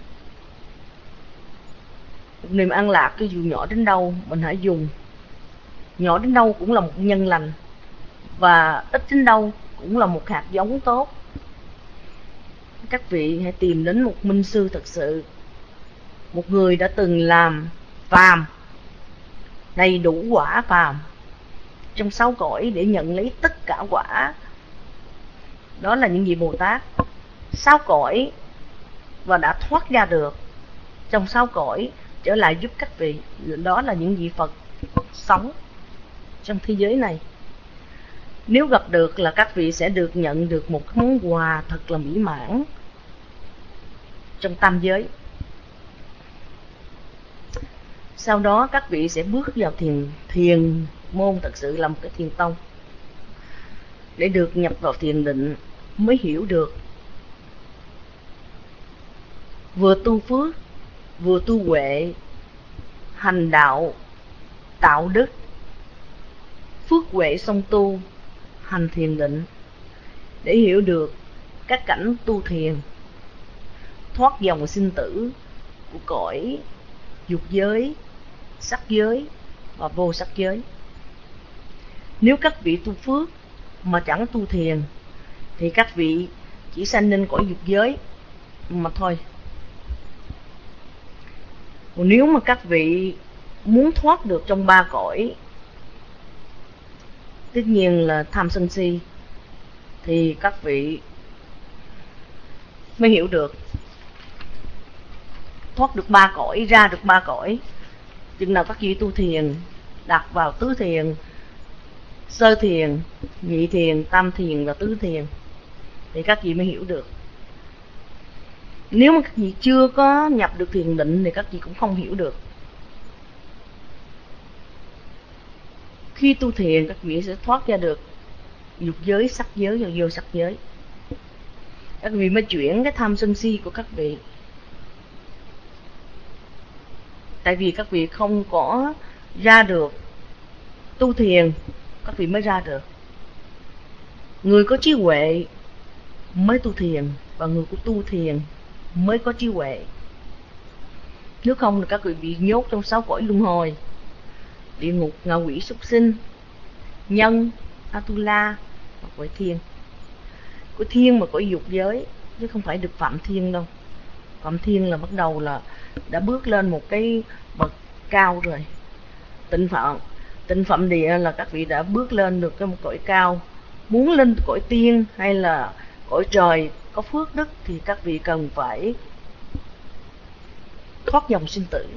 một niềm an lạc, cho dù nhỏ đến đâu mình hãy dùng. Nhỏ đến đâu cũng là một nhân lành, và ít đến đâu cũng là một hạt giống tốt. Các vị hãy tìm đến một minh sư thật sự, một người đã từng làm phàm, đầy đủ quả phàm trong sáu cõi để nhận lấy tất cả quả. Đó là những vị Bồ Tát sáu cõi và đã thoát ra được trong sáu cõi trở lại giúp các vị. Đó là những vị Phật sống trong thế giới này. Nếu gặp được là các vị sẽ được nhận được một món quà thật là mỹ mãn trong tam giới. Sau đó các vị sẽ bước vào thiền thiền môn, thật sự là một cái thiền tông, để được nhập vào thiền định mới hiểu được vừa tu phước, vừa tu huệ, hành đạo, tạo đức, phước huệ song tu, hành thiền định, để hiểu được các cảnh tu thiền, thoát dòng sinh tử của cõi dục giới, sắc giới và vô sắc giới. Nếu các vị tu phước mà chẳng tu thiền thì các vị chỉ sanh lên cõi dục giới mà thôi. Còn nếu mà các vị muốn thoát được trong ba cõi, tất nhiên là tham sân si, thì các vị mới hiểu được. Thoát được ba cõi, ra được ba cõi, chừng nào các vị tu thiền, đạt vào tứ thiền, sơ thiền, nhị thiền, tam thiền và tứ thiền, thì các vị mới hiểu được. Nếu mà các vị chưa có nhập được thiền định thì các vị cũng không hiểu được. Khi tu thiền, các vị sẽ thoát ra được dục giới, sắc giới và vô sắc giới. Các vị mới chuyển cái tham sân si của các vị. Tại vì các vị không có ra được tu thiền, các vị mới ra được. Người có trí huệ mới tu thiền, và người có tu thiền mới có trí huệ. Nếu không thì các vị bị nhốt trong sáu cõi luân hồi: địa ngục, ngạ quỷ, súc sinh, nhân, Atula và cõi thiên. Cõi thiên mà cõi dục giới, chứ không phải được phạm thiên đâu. Phạm thiên là bắt đầu là đã bước lên một cái bậc cao rồi. Tịnh phạm, tịnh phạm địa là các vị đã bước lên được cái một cõi cao. Muốn lên cõi tiên hay là cõi trời có phước đức thì các vị cần phải thoát dòng sinh tử.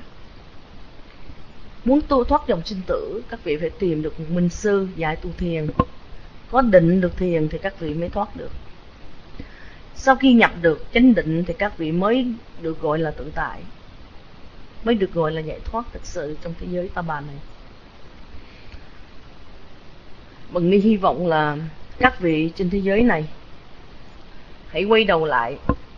Muốn tu thoát dòng sinh tử, các vị phải tìm được một minh sư dạy tu thiền. Có định được thiền thì các vị mới thoát được. Sau khi nhập được chánh định thì các vị mới được gọi là tự tại, mới được gọi là giải thoát thực sự trong thế giới ta bà này. Bằng ni hy vọng là các vị trên thế giới này hãy quay đầu lại,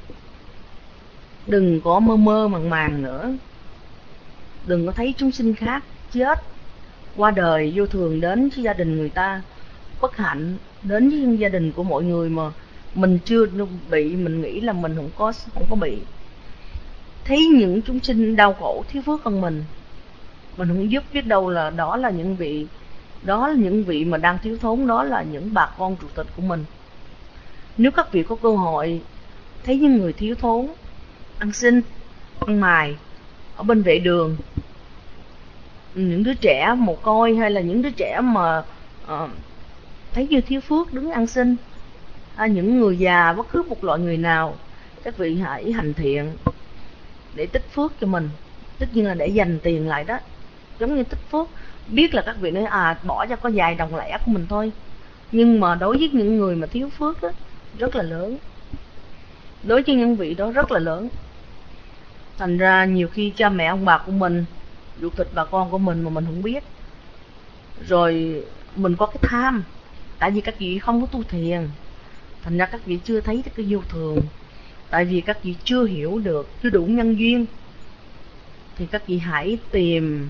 đừng có mơ mơ màng màng nữa. Đừng có thấy chúng sinh khác chết, qua đời vô thường đến với gia đình người ta, bất hạnh đến với gia đình của mọi người mà mình chưa bị, mình nghĩ là mình không có không có bị. Thấy những chúng sinh đau khổ thiếu phước hơn mình, mình không giúp, biết đâu là đó là những vị đó là những vị mà đang thiếu thốn, đó là những bà con ruột thịt của mình. Nếu các vị có cơ hội thấy những người thiếu thốn, ăn xin, ăn mài ở bên vệ đường, những đứa trẻ mồ côi hay là những đứa trẻ mà uh, thấy như thiếu phước đứng ăn xin, hay những người già, bất cứ một loại người nào, các vị hãy hành thiện để tích phước cho mình. Tất nhiên là để dành tiền lại đó, giống như tích phước. Biết là các vị nói à bỏ cho có vài đồng lẻ của mình thôi, nhưng mà đối với những người mà thiếu phước đó, rất là lớn. Đối với những vị đó rất là lớn. Thành ra nhiều khi cha mẹ ông bà của mình, ruột thịt bà con của mình mà mình không biết, rồi mình có cái tham. Tại vì các vị không có tu thiền, thành ra các vị chưa thấy được cái vô thường. Tại vì các vị chưa hiểu được, chưa đủ nhân duyên, thì các vị hãy tìm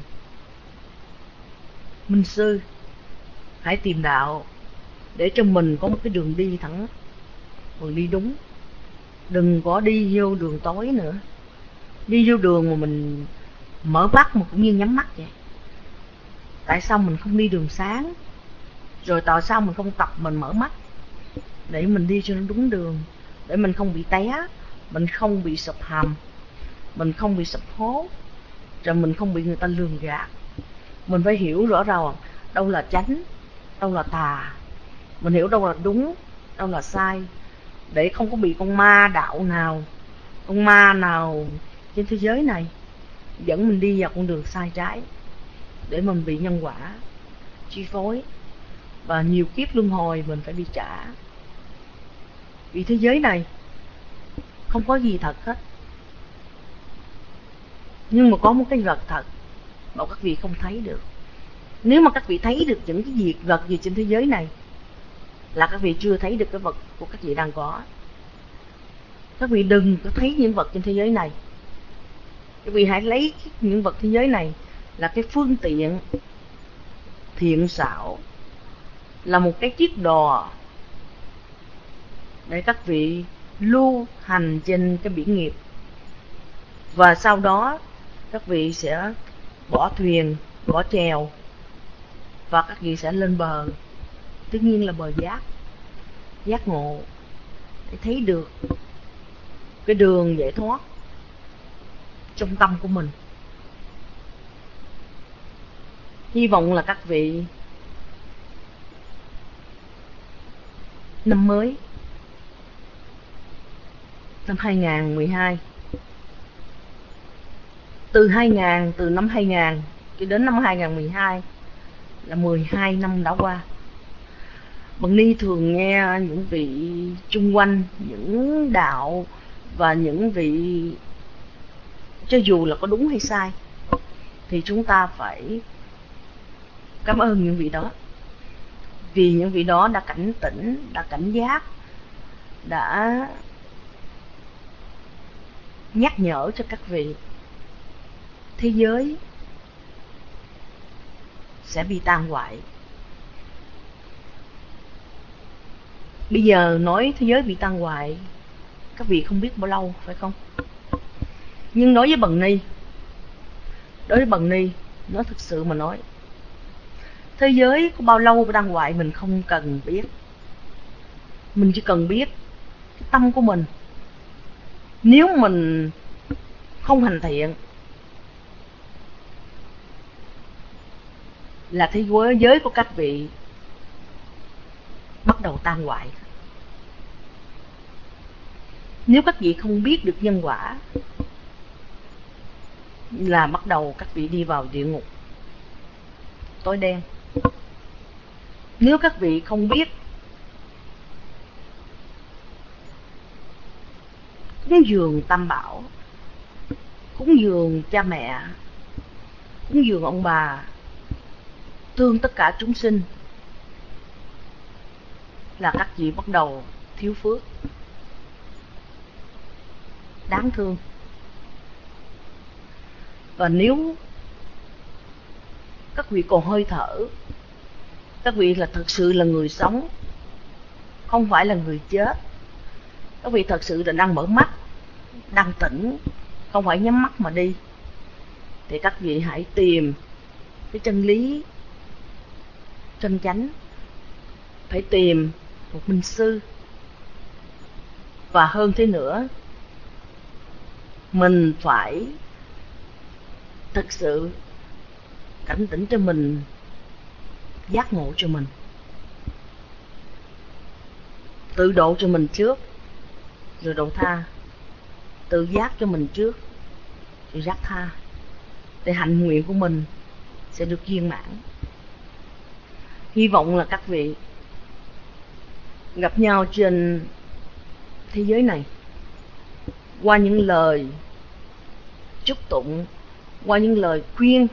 minh sư, hãy tìm đạo, để cho mình có một cái đường đi thẳng, đường đi đúng. Đừng có đi vô đường tối nữa. Đi vô đường mà mình mở mắt mà cũng như nhắm mắt vậy. Tại sao mình không đi đường sáng? Rồi tại sao mình không tập mình mở mắt để mình đi cho nó đúng đường, để mình không bị té, mình không bị sập hầm, mình không bị sập hố, rồi mình không bị người ta lường gạt. Mình phải hiểu rõ ràng đâu là chánh, đâu là tà. Mình hiểu đâu là đúng, đâu là sai, để không có bị con ma đạo nào, con ma nào trên thế giới này dẫn mình đi vào con đường sai trái, để mình bị nhân quả chi phối, và nhiều kiếp luân hồi mình phải bị trả. Vì thế giới này không có gì thật hết, nhưng mà có một cái vật thật mà các vị không thấy được. Nếu mà các vị thấy được những cái việc vật gì trên thế giới này, là các vị chưa thấy được cái vật của các vị đang có. Các vị đừng có thấy những vật trên thế giới này. Các vị hãy lấy những vật thế giới này là cái phương tiện thiện xảo, là một cái chiếc đò để các vị lưu hành trên cái biển nghiệp. Và sau đó các vị sẽ bỏ thuyền, bỏ chèo, và các vị sẽ lên bờ. Tất nhiên là bờ giác, giác ngộ, để thấy được cái đường giải thoát trong tâm của mình. Hy vọng là các vị năm mới, năm hai không một hai, từ hai nghìn, từ năm hai nghìn cho đến năm hai không một hai là mười hai năm đã qua. Bằng Ni thường nghe những vị chung quanh, những đạo và những vị, cho dù là có đúng hay sai, thì chúng ta phải cảm ơn những vị đó. Vì những vị đó đã cảnh tỉnh, đã cảnh giác, đã nhắc nhở cho các vị thế giới sẽ bị tan hoại. Bây giờ nói thế giới bị tan hoại, các vị không biết bao lâu, phải không? Nhưng đối với Bằng Ni, đối với Bằng Ni, nói thực sự mà nói, thế giới có bao lâu tan hoại mình không cần biết. Mình chỉ cần biết cái tâm của mình. Nếu mình không hành thiện là thế giới của các vị bắt đầu tan hoại. Nếu các vị không biết được nhân quả là bắt đầu các vị đi vào địa ngục tối đen. Nếu các vị không biết cúng dường Tam Bảo, cúng dường cha mẹ, cúng dường ông bà, thương tất cả chúng sinh, là các vị bắt đầu thiếu phước, đáng thương. Và nếu các vị còn hơi thở, các vị là thật sự là người sống, không phải là người chết. Các vị thật sự là đang mở mắt, đang tỉnh, không phải nhắm mắt mà đi. Thì các vị hãy tìm cái chân lý chân chánh, phải tìm một minh sư. Và hơn thế nữa, mình phải thật sự cảnh tỉnh cho mình, giác ngộ cho mình, tự độ cho mình trước, rồi độ tha. Tự giác cho mình trước, rồi giác tha, để hạnh nguyện của mình sẽ được viên mãn. Hy vọng là các vị gặp nhau trên thế giới này qua những lời chúc tụng, qua những lời khuyên,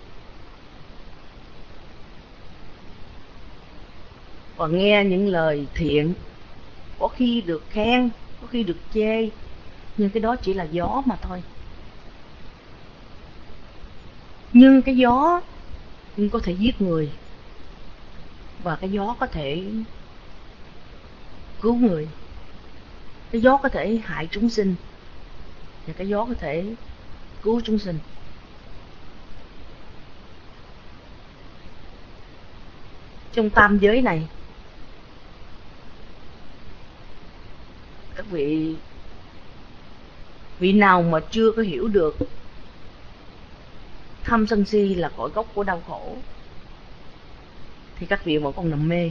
và nghe những lời thiện. Có khi được khen, có khi được chê, nhưng cái đó chỉ là gió mà thôi. Nhưng cái gió nhưng có thể giết người, và cái gió có thể cứu người. Cái gió có thể hại chúng sinh, và cái gió có thể cứu chúng sinh. Trong tam giới này, các vị vị nào mà chưa có hiểu được tham sân si là cội gốc của đau khổ, thì các vị vẫn còn nằm mê.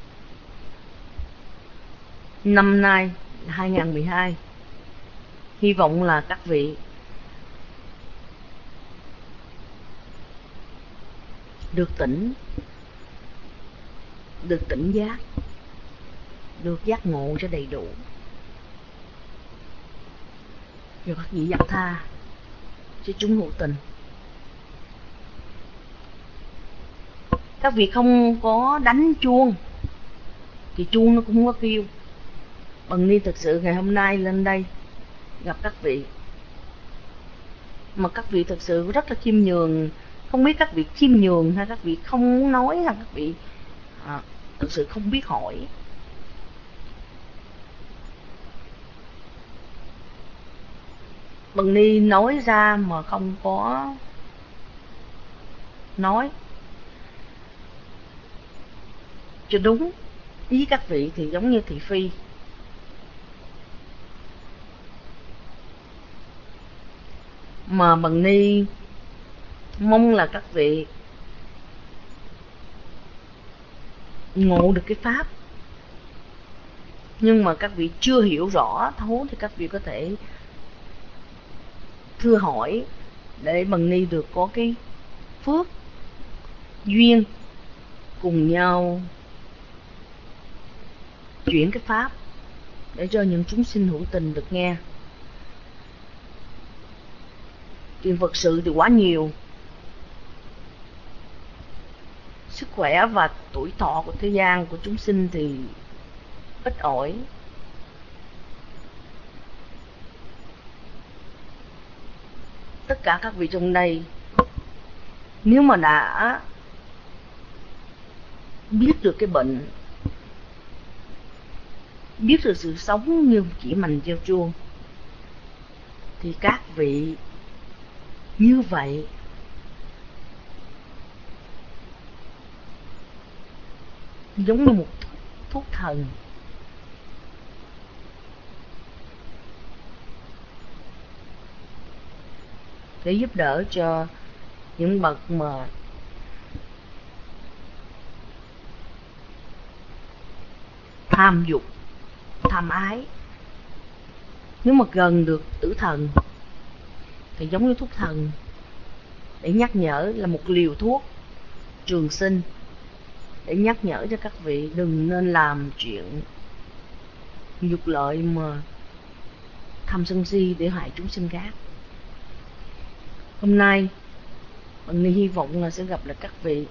Năm nay là hai không một hai, hy vọng là các vị được tỉnh, được tỉnh giác, được giác ngộ cho đầy đủ, rồi các vị giác tha cho chúng hữu tình. Các vị không có đánh chuông thì chuông nó cũng không có kêu. Bằng Ni thực sự ngày hôm nay lên đây gặp các vị. Mà các vị thực sự rất là khiêm nhường. Không biết các vị khiêm nhường hay các vị không muốn nói, hay các vị à, thực sự không biết hỏi. Bằng Ni nói ra mà không có nói cho đúng ý các vị thì giống như thị phi. Mà Bằng Ni mong là các vị ngộ được cái pháp, nhưng mà các vị chưa hiểu rõ thấu thì các vị có thể thưa hỏi để Bằng Ni được có cái phước duyên cùng nhau chuyển cái pháp để cho những chúng sinh hữu tình được nghe. Chuyện Phật sự thì quá nhiều, sức khỏe và tuổi thọ của thế gian của chúng sinh thì ít ỏi. Tất cả các vị trong đây nếu mà đã biết được cái bệnh, biết được sự sống như chỉ mành gieo chuông, thì các vị như vậy giống như một thuốc thần để giúp đỡ cho những bậc mà tham dục, tham ái. Nếu mà gần được tử thần thì giống như thuốc thần để nhắc nhở, là một liều thuốc trường sinh để nhắc nhở cho các vị đừng nên làm chuyện dục lợi mà tham sân si để hại chúng sinh khác. Hôm nay Bằng Ni hy vọng là sẽ gặp lại các vị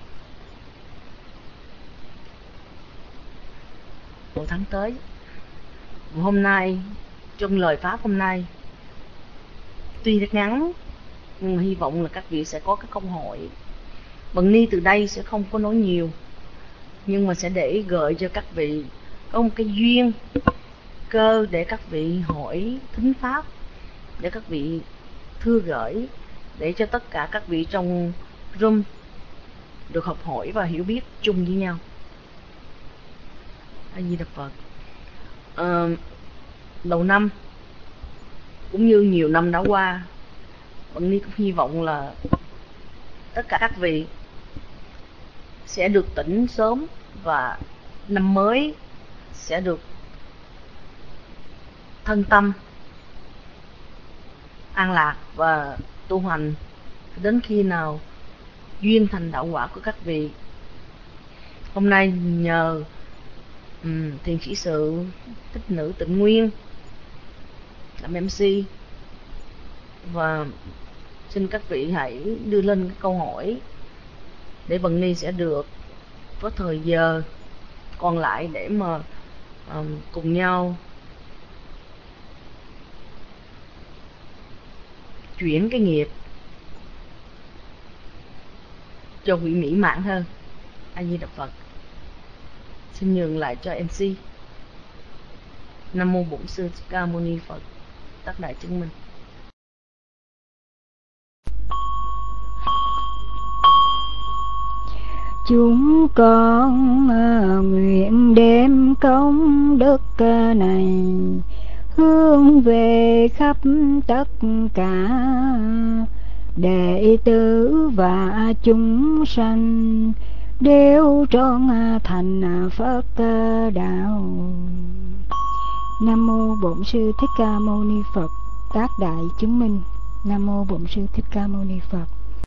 một tháng tới. Và hôm nay, trong lời pháp hôm nay tuy rất ngắn, nhưng mà hy vọng là các vị sẽ có cái câu hỏi. Bằng Ni từ đây sẽ không có nói nhiều, nhưng mà sẽ để gợi cho các vị có một cái duyên cơ để các vị hỏi thính pháp, để các vị thưa gửi, để cho tất cả các vị trong room được học hỏi và hiểu biết chung với nhau. A Di Đà Phật. À, đầu năm cũng như nhiều năm đã qua, Bằng Ni cũng hy vọng là tất cả các vị sẽ được tỉnh sớm và năm mới sẽ được thân tâm an lạc và tu hành đến khi nào duyên thành đạo quả của các vị. Hôm nay nhờ um, thiền sĩ sự Thích Nữ Tịnh Nguyên làm em xê, và xin các vị hãy đưa lên cái câu hỏi để Bằng Ni sẽ được có thời giờ còn lại để mà um, cùng nhau chuyển cái nghiệp cho vị mỹ mãn hơn. A Di Đà Phật. Xin nhường lại cho em xê. Nam mô Bổn Sư Thích Ca Mâu Ni Phật. Tác đại chứng minh. Chúng con nguyện đem công đức này hướng về khắp tất cả đệ tử và chúng sanh, đều trọn thành Phật đạo. Nam mô Bổn Sư Thích Ca Mâu Ni Phật. Tác đại chứng minh. Nam mô Bổn Sư Thích Ca Mâu Ni Phật.